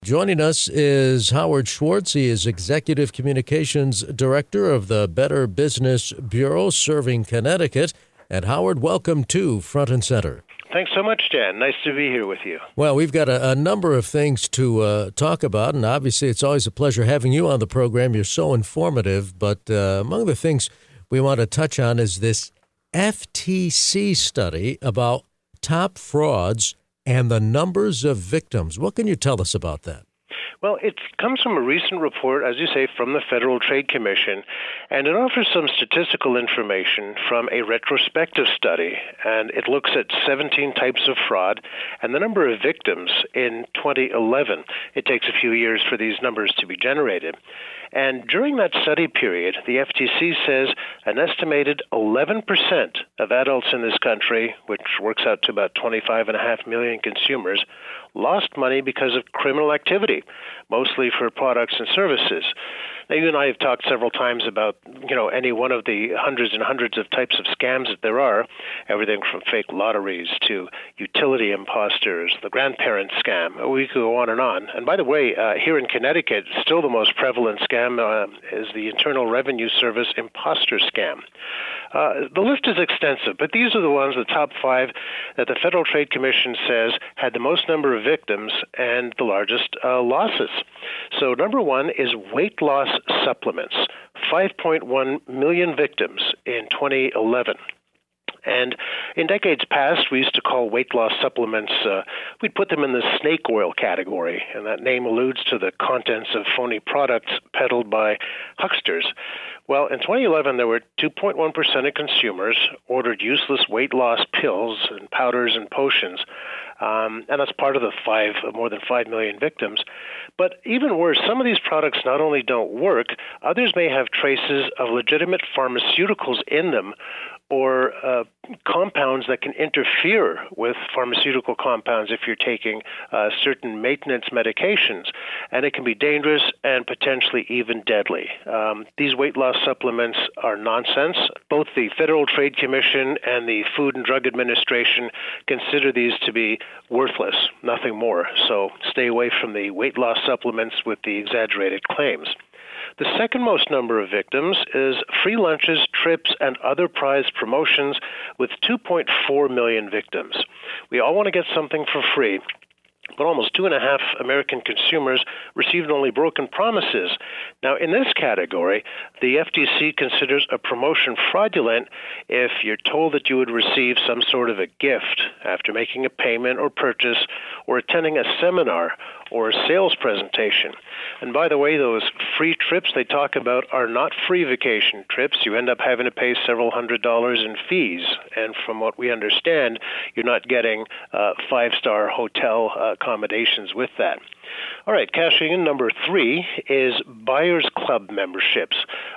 Joining us is Howard Schwartz. He is Executive Communications Director of the Better Business Bureau serving Connecticut. And Howard, welcome to Front and Center. Thanks so much, Dan. Nice to be here with you. Well, we've got a number of things to talk about, and obviously it's always a pleasure having you on the program. You're so informative, but among the things we want to touch on is this FTC study about top frauds and the numbers of victims. What can you tell us about that? Well, it comes from a recent report, as you say, from the Federal Trade Commission, and it offers some statistical information from a retrospective study, and it looks at 17 types of fraud and the number of victims in 2011. It takes a few years for these numbers to be generated. And during that study period, the FTC says an estimated 11% of adults in this country, which works out to about 25.5 million consumers, lost money because of criminal activity, mostly for products and services. Now, you and I have talked several times about, any one of the hundreds and hundreds of types of scams that there are, everything from fake lotteries to utility imposters, the grandparent scam. We could go on. And by the way, here in Connecticut, still the most prevalent scam is the Internal Revenue Service imposter scam. The list is extensive, but these are the ones, the top five, that the Federal Trade Commission says had the most number of victims and the largest losses. So number one is weight loss supplements, 5.1 million victims in 2011. And in decades past, we used to call weight loss supplements, we'd put them in the snake oil category, and that name alludes to the contents of phony products peddled by hucksters. Well, in 2011, there were 2.1% of consumers ordered useless weight loss pills and powders and potions, and that's part of the more than 5 million victims. But even worse, some of these products not only don't work, others may have traces of legitimate pharmaceuticals in them, or compounds that can interfere with pharmaceutical compounds if you're taking certain maintenance medications. And it can be dangerous and potentially even deadly. These weight loss supplements are nonsense. Both the Federal Trade Commission and the Food and Drug Administration consider these to be worthless, nothing more. So stay away from the weight loss supplements with the exaggerated claims. The second most number of victims is free lunches, trips, and other prize promotions with 2.4 million victims. We all want to get something for free, but almost 2.5 American consumers received only broken promises. Now, in this category, the FTC considers a promotion fraudulent if you're told that you would receive some sort of a gift after making a payment or purchase or attending a seminar or a sales presentation. And by the way, those free trips they talk about are not free vacation trips. You end up having to pay several $100s in fees. And from what we understand, you're not getting five-star hotel accommodations with that. All right, cashing in number three is Buyers Club memberships.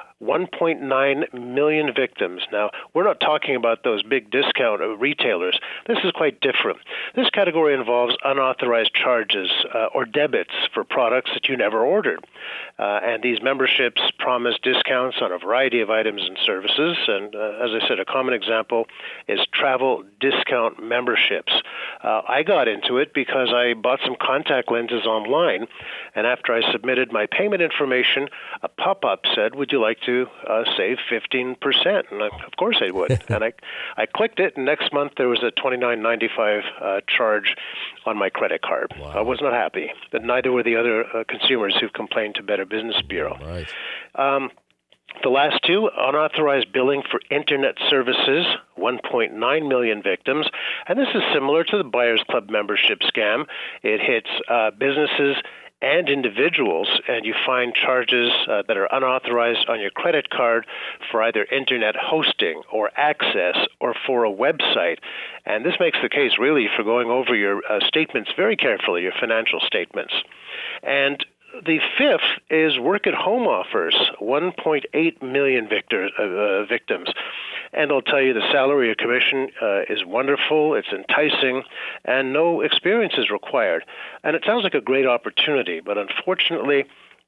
1.9 million victims. Now, we're not talking about those big discount retailers. This is quite different. This category involves unauthorized charges or debits for products that you never ordered. And these memberships promise discounts on a variety of items and services. And as I said, a common example is travel discount memberships. I got into it because I bought some contact lenses online. And after I submitted my payment information, a pop-up said, "Would you like to save 15%? And of course I would. And I clicked it, and next month there was a $29.95 charge on my credit card. Wow. I was not happy, but neither were the other consumers who've complained to Better Business Bureau. Right. The last two, unauthorized billing for Internet services, 1.9 million victims. And this is similar to the Buyers Club membership scam. It hits businesses and individuals, and you find charges that are unauthorized on your credit card for either Internet hosting or access or for a website. And this makes the case really for going over your statements very carefully, your financial statements. And the fifth is work-at-home offers, 1.8 million victims. And they'll tell you the salary or commission is wonderful, it's enticing, and no experience is required. And it sounds like a great opportunity, but unfortunately,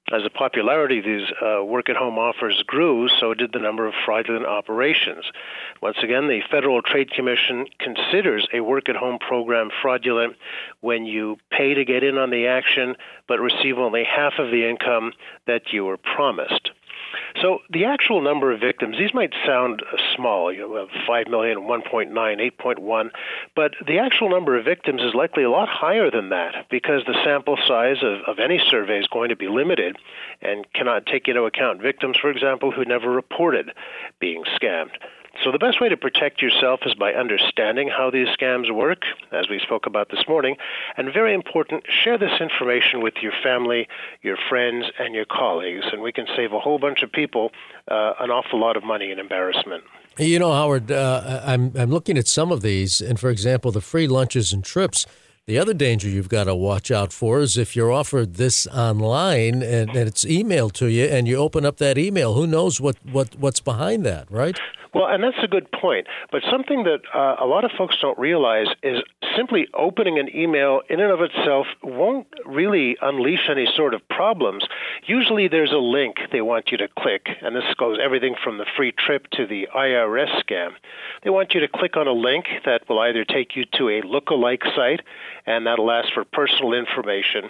As the popularity of these work-at-home offers grew, so did the number of fraudulent operations. Once again, the Federal Trade Commission considers a work-at-home program fraudulent when you pay to get in on the action but receive only half of the income that you were promised. So the actual number of victims, these might sound small, 5 million, 1.9, 8.1, but the actual number of victims is likely a lot higher than that because the sample size of any survey is going to be limited and cannot take into account victims, for example, who never reported being scammed. So the best way to protect yourself is by understanding how these scams work, as we spoke about this morning, and very important, share this information with your family, your friends, and your colleagues, and we can save a whole bunch of people an awful lot of money and embarrassment. You know, Howard, I'm looking at some of these, and for example, the free lunches and trips. The other danger you've got to watch out for is if you're offered this online and it's emailed to you, and you open up that email, who knows what's behind that, right? Well, and that's a good point. But something that a lot of folks don't realize is simply opening an email in and of itself won't really unleash any sort of problems. Usually there's a link they want you to click, and this goes everything from the free trip to the IRS scam. They want you to click on a link that will either take you to a lookalike site, and that'll ask for personal information,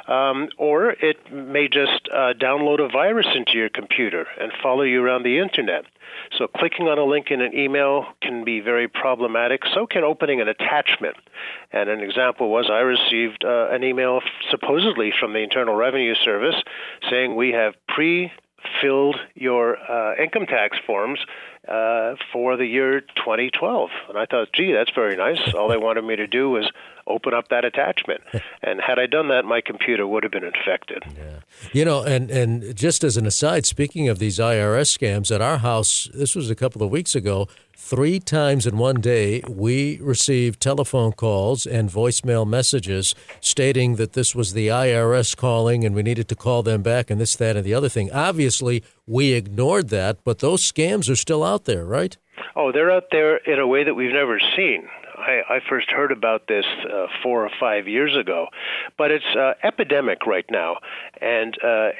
or it may just download a virus into your computer and follow you around the internet. So clicking on a link in an email can be very problematic. So can opening an attachment. And an example was I received an email supposedly from the Internal Revenue Service saying we have pre-filled your income tax forms for the year 2012. And I thought, gee, that's very nice. All they wanted me to do was open up that attachment. And had I done that, my computer would have been infected. Yeah. You know, and just as an aside, speaking of these IRS scams, at our house, this was a couple of weeks ago, 3 times in one day, we received telephone calls and voicemail messages stating that this was the IRS calling and we needed to call them back and this, that, and the other thing. Obviously, we ignored that, but those scams are still out there, right? Oh, they're out there in a way that we've never seen. I first heard about this 4 or 5 years ago, but it's epidemic right now. And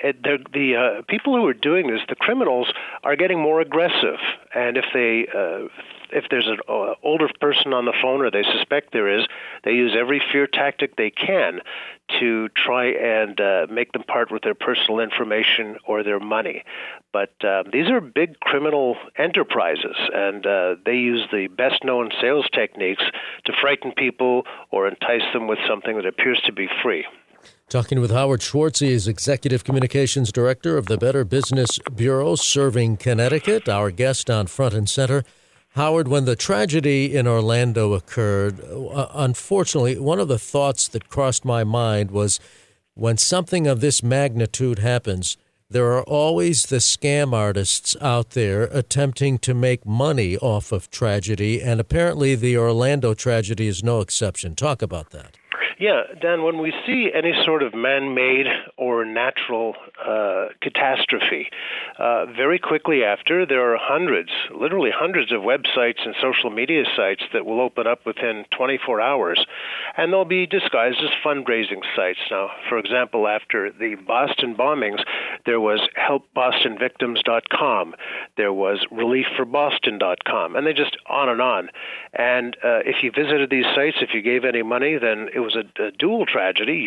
the people who are doing this, the criminals, are getting more aggressive. And if there's an older person on the phone, or they suspect there is, they use every fear tactic they can to try and make them part with their personal information or their money. But these are big criminal enterprises, and they use the best-known sales techniques to frighten people or entice them with something that appears to be free. Talking with Howard Schwartz, he is Executive Communications Director of the Better Business Bureau, serving Connecticut, our guest on Front and Center. Howard, when the tragedy in Orlando occurred, unfortunately, one of the thoughts that crossed my mind was when something of this magnitude happens, there are always the scam artists out there attempting to make money off of tragedy, and apparently the Orlando tragedy is no exception. Talk about that. Yeah, Dan, when we see any sort of man-made or natural catastrophe, very quickly after, there are literally hundreds of websites and social media sites that will open up within 24 hours, and they'll be disguised as fundraising sites. Now, for example, after the Boston bombings, there was helpbostonvictims.com, there was reliefforboston.com, and they just on and on. And if you visited these sites, if you gave any money, then it was a dual tragedy.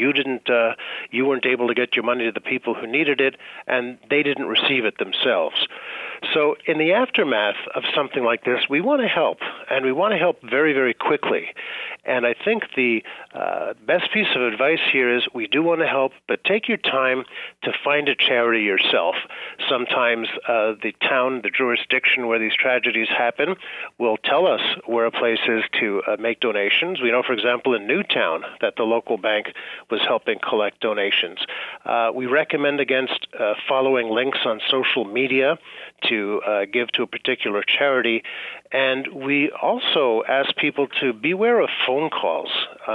You weren't able to get your money to the people who needed it, and they didn't receive it themselves. So in the aftermath of something like this, we want to help, and we want to help very, very quickly. And I think the best piece of advice here is we do want to help, but take your time to find a charity yourself. Sometimes the town, the jurisdiction where these tragedies happen will tell us where a place is to make donations. We know, for example, in Newtown that the local bank was helping collect donations. We recommend against following links on social media to give to a particular charity. And we also ask people to beware of phone calls.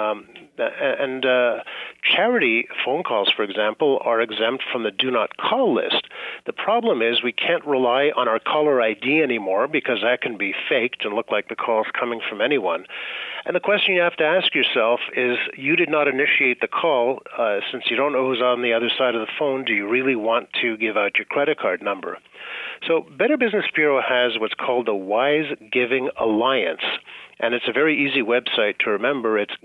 And charity phone calls, for example, are exempt from the do not call list. The problem is we can't rely on our caller ID anymore because that can be faked and look like the call's coming from anyone. And the question you have to ask yourself is, you did not initiate the call. Since you don't know who's on the other side of the phone, do you really want to give out your credit card number? So Better Business Bureau has what's called the Wise Giving Alliance, and it's a very easy website to remember. It's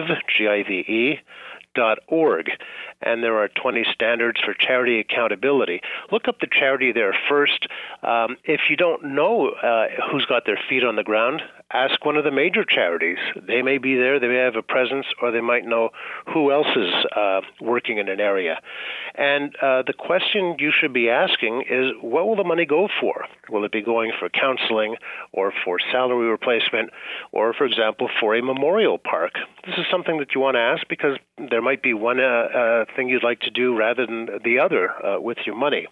give.org, and there are 20 standards for charity accountability. Look up the charity there first. If you don't know who's got their feet on the ground, ask one of the major charities. They may be there, they may have a presence, or they might know who else is working in an area. And the question you should be asking is, what will the money go for? Will it be going for counseling or for salary replacement or, for example, for a memorial park? This is something that you want to ask because there might be one thing you'd like to do rather than the other with your money.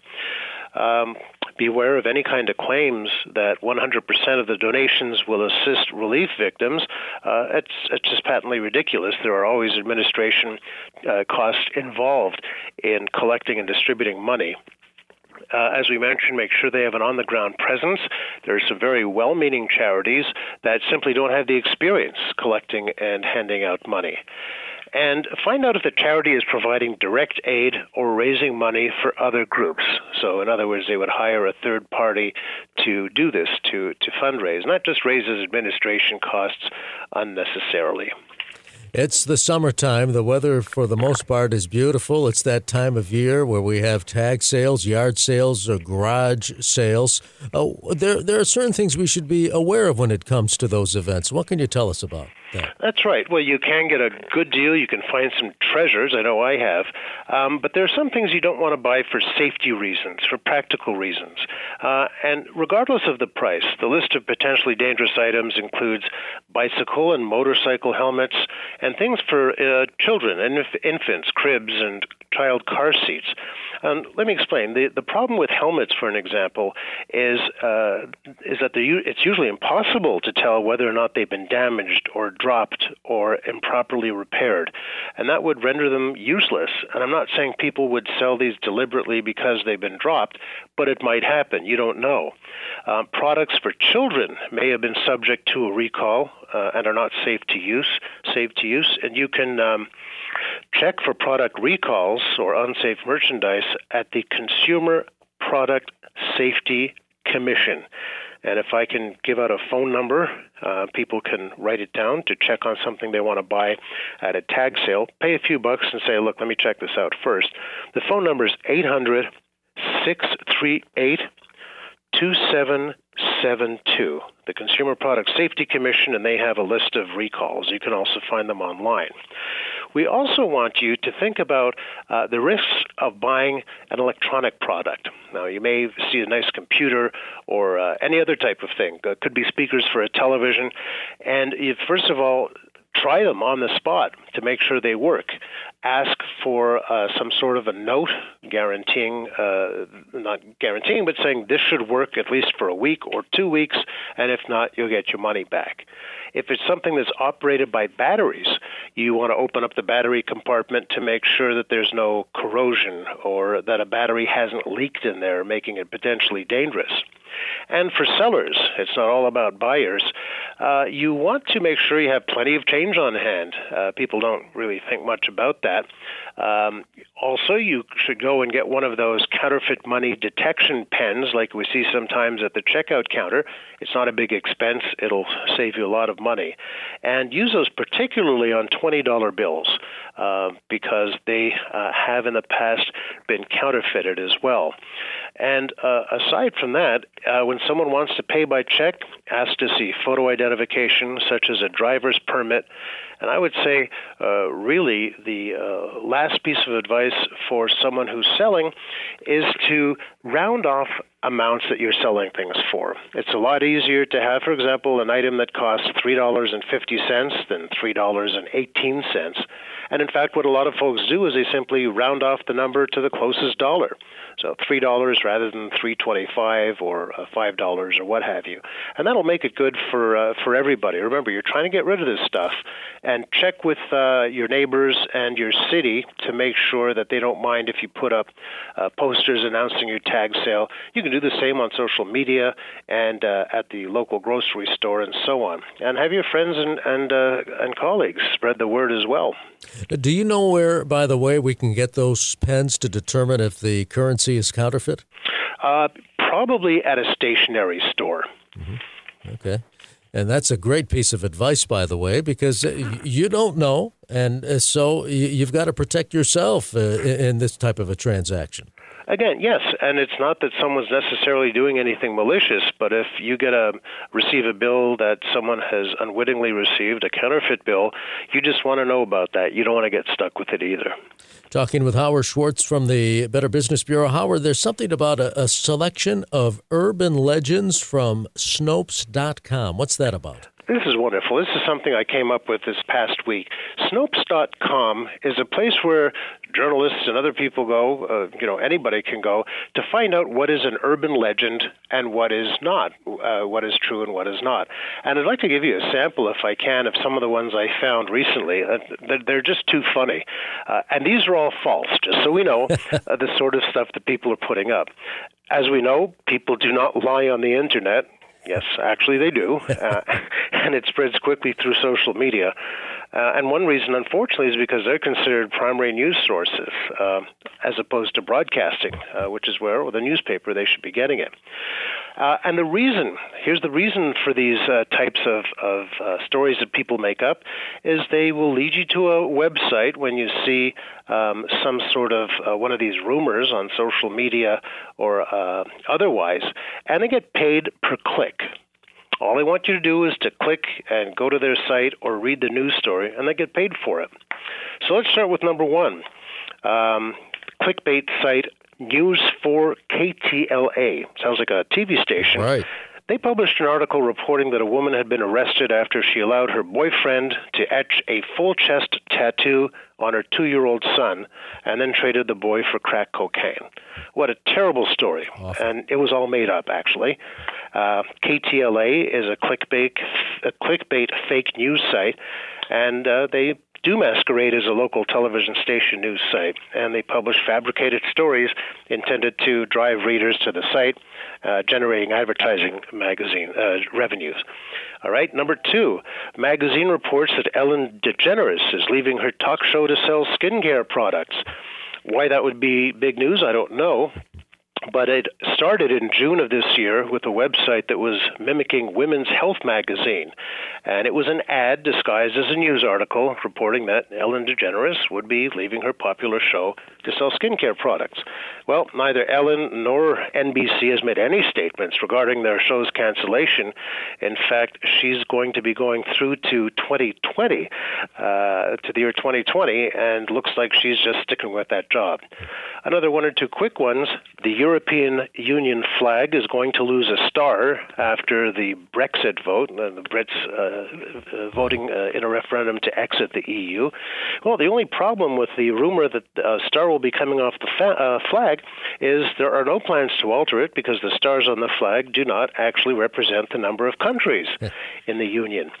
Beware of any kind of claims that 100% of the donations will assist relief victims. It's just patently ridiculous. There are always administration costs involved in collecting and distributing money. As we mentioned, make sure they have an on-the-ground presence. There are some very well-meaning charities that simply don't have the experience collecting and handing out money. And find out if the charity is providing direct aid or raising money for other groups. So in other words, they would hire a third party to do this, to fundraise, not just raises administration costs unnecessarily. It's the summertime. The weather, for the most part, is beautiful. It's that time of year where we have tag sales, yard sales, or garage sales. There are certain things we should be aware of when it comes to those events. What can you tell us about that? That's right. Well, you can get a good deal. You can find some treasures. I know I have. But there are some things you don't want to buy for safety reasons, for practical reasons. And regardless of the price, the list of potentially dangerous items includes bicycle and motorcycle helmets and things for children and infants, cribs, and child car seats. Let me explain. The problem with helmets, for an example, is that it's usually impossible to tell whether or not they've been damaged or dropped or improperly repaired, and that would render them useless. And I'm not saying people would sell these deliberately because they've been dropped, but it might happen. You don't know. Products for children may have been subject to a recall and are not safe to use, and you can check for product recalls or unsafe merchandise at the Consumer Product Safety Commission. And if I can give out a phone number, people can write it down to check on something they want to buy at a tag sale. Pay a few bucks and say, look, let me check this out first. The phone number is 800-638-2772. The Consumer Product Safety Commission, and they have a list of recalls. You can also find them online. We also want you to think about the risks of buying an electronic product. Now, you may see a nice computer or any other type of thing. Could be speakers for a television. And you, first of all, try them on the spot to make sure they work. Ask for some sort of a note guaranteeing, not guaranteeing, but saying this should work at least for a week or 2 weeks, and if not, you'll get your money back. If it's something that's operated by batteries, you want to open up the battery compartment to make sure that there's no corrosion or that a battery hasn't leaked in there, making it potentially dangerous. And for sellers, it's not all about buyers. You want to make sure you have plenty of change on hand. People don't really think much about that. Also, you should go and get one of those counterfeit money detection pens like we see sometimes at the checkout counter. It's not a big expense. It'll save you a lot of money. And use those particularly on $20 bills because they have in the past been counterfeited as well. And aside from that, when someone wants to pay by check, ask to see photo identification such as a driver's permit. And I would say really the last piece of advice for someone who's selling is to round off amounts that you're selling things for. It's a lot easier to have, for example, an item that costs $3.50 than $3.18. And in fact, what a lot of folks do is they simply round off the number to the closest dollar. So $3 rather than $3.25 or $5 or what have you. And that'll make it good for everybody. Remember, you're trying to get rid of this stuff, and check with your neighbors and your city to make sure that they don't mind if you put up posters announcing your tag sale. You can can do the same on social media and at the local grocery store and so on. And have your friends and colleagues spread the word as well. Do you know where, by the way, we can get those pens to determine if the currency is counterfeit? Probably at a stationery store. Mm-hmm. Okay. And that's a great piece of advice, by the way, because you don't know, and so you've got to protect yourself in this type of a transaction. Again, yes, and it's not that someone's necessarily doing anything malicious, but if you receive a bill that someone has unwittingly received, a counterfeit bill, you just want to know about that. You don't want to get stuck with it either. Talking with Howard Schwartz from the Better Business Bureau. Howard, there's something about a selection of urban legends from Snopes.com. What's that about? This is wonderful. This is something I came up with this past week. Snopes.com is a place where journalists and other people go, anybody can go, to find out what is an urban legend and what is not, what is true and what is not. And I'd like to give you a sample, if I can, of some of the ones I found recently. They're just too funny. And these are all false, just so we know the sort of stuff that people are putting up. As we know, people do not lie on the Internet. Yes, actually they do, and it spreads quickly through social media. And one reason, unfortunately, is because they're considered primary news sources as opposed to broadcasting, which is where, with a newspaper, they should be getting it. And here's the reason for these types of stories that people make up, is they will lead you to a website when you see some sort of one of these rumors on social media or otherwise, and they get paid per click. All they want you to do is to click and go to their site or read the news story, and they get paid for it. So let's start with number one. Clickbait site News4KTLA. Sounds like a TV station. Right. They published an article reporting that a woman had been arrested after she allowed her boyfriend to etch a full-chest tattoo on her 2-year-old son and then traded the boy for crack cocaine. What a terrible story. Awful. And it was all made up, actually. KTLA is a clickbait fake news site, and they do masquerade as a local television station news site, and they publish fabricated stories intended to drive readers to the site, generating advertising magazine revenues. All right, number two, magazine reports that Ellen DeGeneres is leaving her talk show to sell skincare products. Why that would be big news, I don't know. But it started in June of this year with a website that was mimicking Women's Health magazine. And it was an ad disguised as a news article reporting that Ellen DeGeneres would be leaving her popular show to sell skincare products. Well, neither Ellen nor NBC has made any statements regarding their show's cancellation. In fact, she's going to be going through to 2020, to the year 2020, and looks like she's just sticking with that job. Another one or two quick ones. The European Union flag is going to lose a star after the Brexit vote, the Brits voting in a referendum to exit the EU. Well, the only problem with the rumor that a star will be coming off the flag is there are no plans to alter it because the stars on the flag do not actually represent the number of countries in the Union.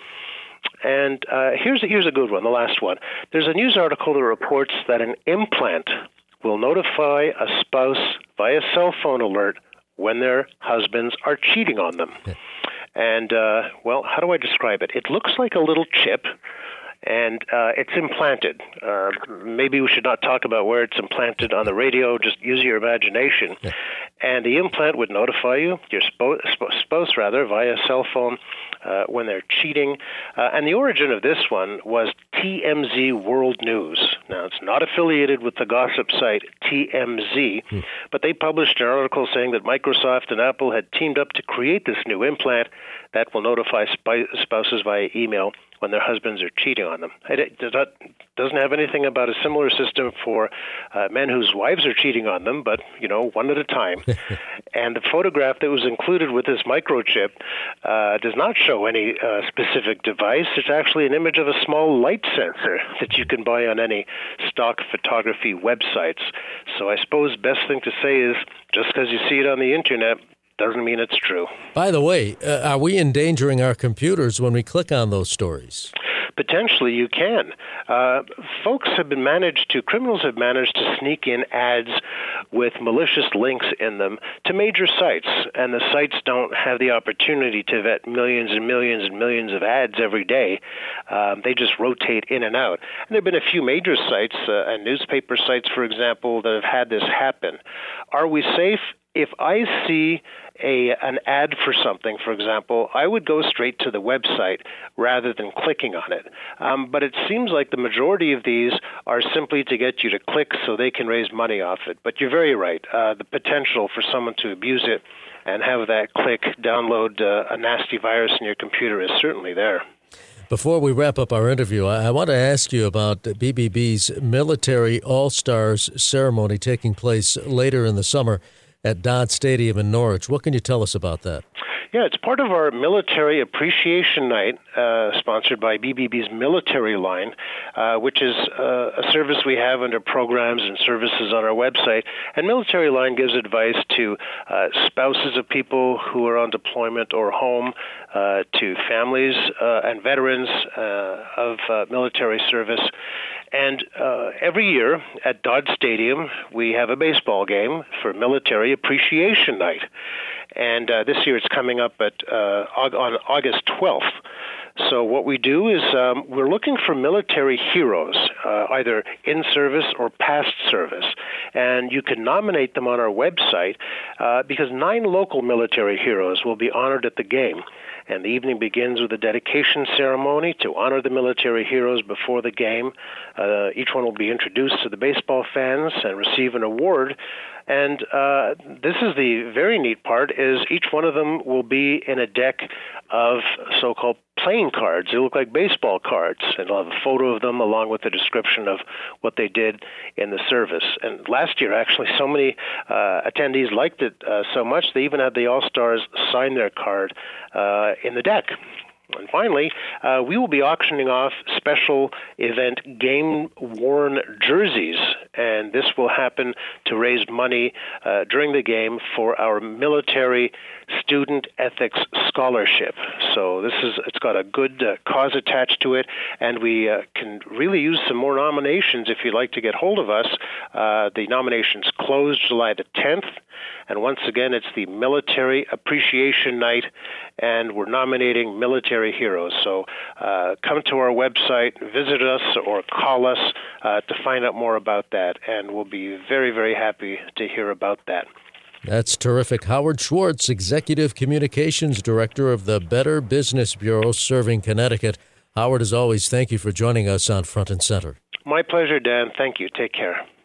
And here's a good one, the last one. There's a news article that reports that an implant will notify a spouse via cell phone alert when their husbands are cheating on them. And, how do I describe it? It looks like a little chip, and it's implanted. Maybe we should not talk about where it's implanted on the radio. Just use your imagination. And the implant would notify you, your spouse via cell phone when they're cheating. And the origin of this one was TMZ World News. Now, it's not affiliated with the gossip site TMZ, but they published an article saying that Microsoft and Apple had teamed up to create this new implant that will notify spouses via email when their husbands are cheating on them. It doesn't have anything about a similar system for men whose wives are cheating on them, but, one at a time. And the photograph that was included with this microchip does not show any specific device. It's actually an image of a small light sensor that you can buy on any stock photography websites. So I suppose best thing to say is just because you see it on the Internet doesn't mean it's true. By the way, are we endangering our computers when we click on those stories? Potentially you can. Criminals have managed to sneak in ads with malicious links in them to major sites, and the sites don't have the opportunity to vet millions and millions and millions of ads every day. They just rotate in and out. And there have been a few major sites and newspaper sites, for example, that have had this happen. Are we safe? If I see an ad for something, for example, I would go straight to the website rather than clicking on it. But it seems like the majority of these are simply to get you to click so they can raise money off it. But you're very right. The potential for someone to abuse it and have that click download a nasty virus in your computer is certainly there. Before we wrap up our interview, I want to ask you about BBB's Military All-Stars ceremony taking place later in the summer at Dodd Stadium in Norwich. What can you tell us about that? Yeah, it's part of our Military Appreciation Night, sponsored by BBB's Military Line, which is a service we have under programs and services on our website. And Military Line gives advice to spouses of people who are on deployment or home, to families and veterans of military service. And every year at Dodd Stadium, we have a baseball game for Military Appreciation Night. And this year it's coming up on August 12th. So what we do is we're looking for military heroes, either in service or past service. And you can nominate them on our website because 9 local military heroes will be honored at the game. And the evening begins with a dedication ceremony to honor the military heroes before the game. Each one will be introduced to the baseball fans and receive an award. And this is the very neat part, is each one of them will be in a deck of so-called playing cards. They look like baseball cards, and they'll have a photo of them along with a description of what they did in the service. And last year, actually, so many attendees liked it so much, they even had the All-Stars sign their card in the deck. And finally, we will be auctioning off special event game-worn jerseys, and this will happen to raise money during the game for our military student ethics scholarship. So it's got a good cause attached to it, and we can really use some more nominations if you'd like to get hold of us. The nominations close July the 10th, and once again, it's the Military Appreciation Night, and we're nominating military heroes. So come to our website, visit us, or call us to find out more about that, and we'll be very, very happy to hear about that. That's terrific. Howard Schwartz, Executive Communications Director of the Better Business Bureau serving Connecticut. Howard, as always, thank you for joining us on Front and Center. My pleasure, Dan. Thank you. Take care.